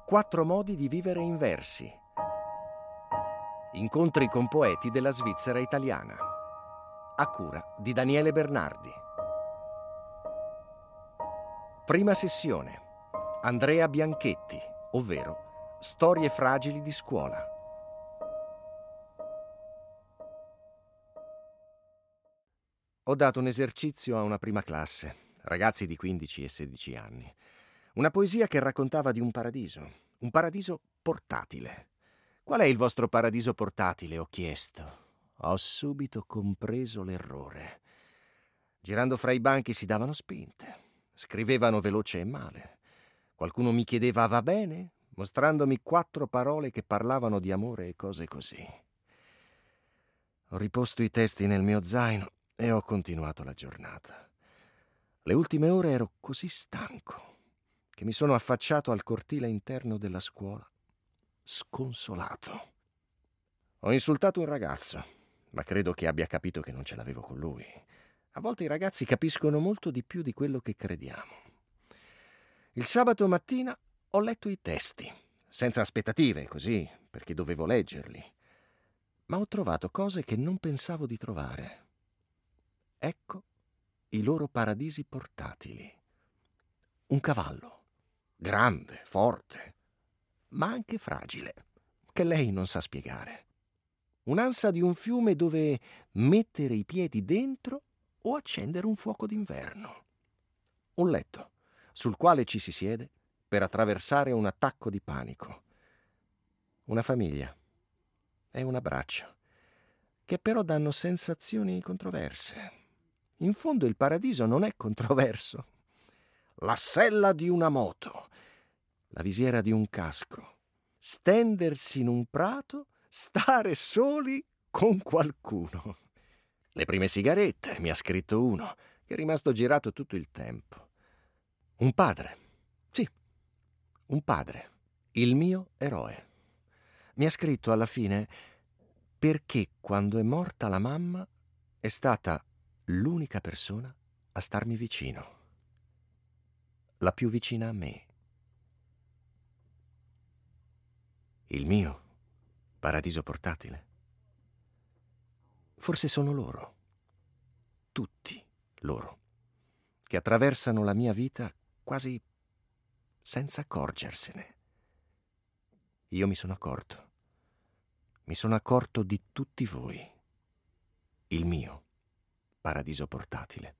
4 modi di vivere in versi. Incontri con poeti della Svizzera italiana. A cura di Daniele Bernardi. Prima sessione. Andrea Bianchetti, ovvero Storie fragili di scuola. Ho dato un esercizio a una prima classe, ragazzi di 15 e 16 anni. Una poesia che raccontava di un paradiso portatile. Qual è il vostro paradiso portatile? Ho chiesto. Ho subito compreso l'errore. Girando fra i banchi si davano spinte, scrivevano veloce e male. Qualcuno mi chiedeva va bene, mostrandomi 4 parole che parlavano di amore e cose così. Ho riposto i testi nel mio zaino e ho continuato la giornata. Le ultime ore ero così stanco che mi sono affacciato al cortile interno della scuola, sconsolato. Ho insultato un ragazzo, ma credo che abbia capito che non ce l'avevo con lui. A volte i ragazzi capiscono molto di più di quello che crediamo. Il sabato mattina ho letto i testi, senza aspettative, così, perché dovevo leggerli. Ma ho trovato cose che non pensavo di trovare. Ecco i loro paradisi portatili. Un cavallo, grande, forte, ma anche fragile, che lei non sa spiegare. Un'ansa di un fiume dove mettere i piedi dentro o accendere un fuoco d'inverno. Un letto sul quale ci si siede per attraversare un attacco di panico. Una famiglia e un abbraccio, che però danno sensazioni controverse. In fondo il paradiso non è controverso. La sella di una moto, la visiera di un casco, stendersi in un prato, stare soli con qualcuno. Le prime sigarette, mi ha scritto uno, che è rimasto girato tutto il tempo. Un padre, sì, un padre, il mio eroe. Mi ha scritto alla fine perché quando è morta la mamma è stata l'unica persona a starmi vicino. La più vicina a me. Il mio paradiso portatile. Forse sono loro, tutti loro, che attraversano la mia vita quasi senza accorgersene. Io mi sono accorto di tutti voi, il mio paradiso portatile.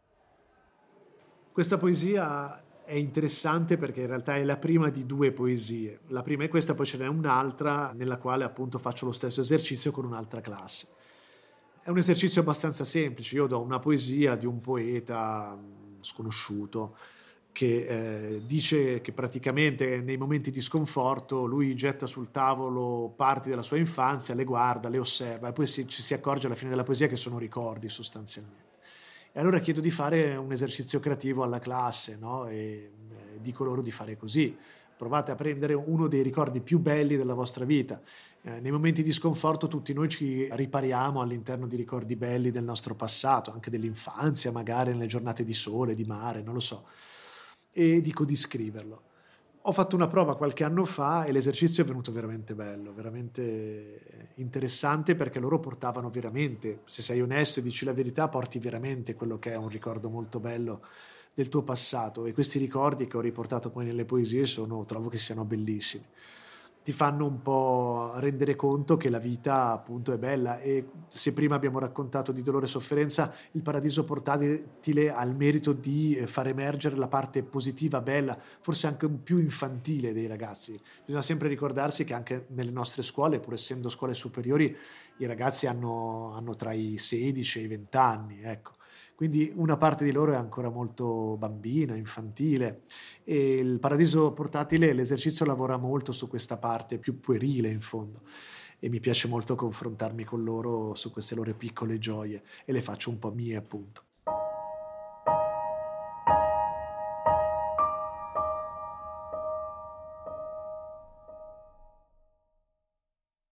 Questa poesia è interessante perché in realtà è la prima di 2 poesie. La prima è questa, poi ce n'è un'altra nella quale appunto faccio lo stesso esercizio con un'altra classe. È un esercizio abbastanza semplice. Io do una poesia di un poeta sconosciuto che dice che praticamente nei momenti di sconforto lui getta sul tavolo parti della sua infanzia, le guarda, le osserva e poi ci si accorge alla fine della poesia che sono ricordi sostanzialmente. E allora chiedo di fare un esercizio creativo alla classe, no? E dico loro di fare così. Provate a prendere uno dei ricordi più belli della vostra vita. Nei momenti di sconforto tutti noi ci ripariamo all'interno di ricordi belli del nostro passato, anche dell'infanzia, magari nelle giornate di sole, di mare, non lo so. E dico di scriverlo. Ho fatto una prova qualche anno fa e l'esercizio è venuto veramente bello, veramente interessante perché loro portavano veramente, se sei onesto e dici la verità, porti veramente quello che è un ricordo molto bello del tuo passato e questi ricordi che ho riportato poi nelle poesie trovo che siano bellissimi. Ti fanno un po' rendere conto che la vita appunto è bella e se prima abbiamo raccontato di dolore e sofferenza, il paradiso portatile ha il merito di far emergere la parte positiva, bella, forse anche un più infantile dei ragazzi. Bisogna sempre ricordarsi che anche nelle nostre scuole, pur essendo scuole superiori, i ragazzi hanno tra i 16 e i 20 anni, ecco. Quindi una parte di loro è ancora molto bambina, infantile e il paradiso portatile, l'esercizio lavora molto su questa parte più puerile in fondo e mi piace molto confrontarmi con loro su queste loro piccole gioie e le faccio un po' mie appunto.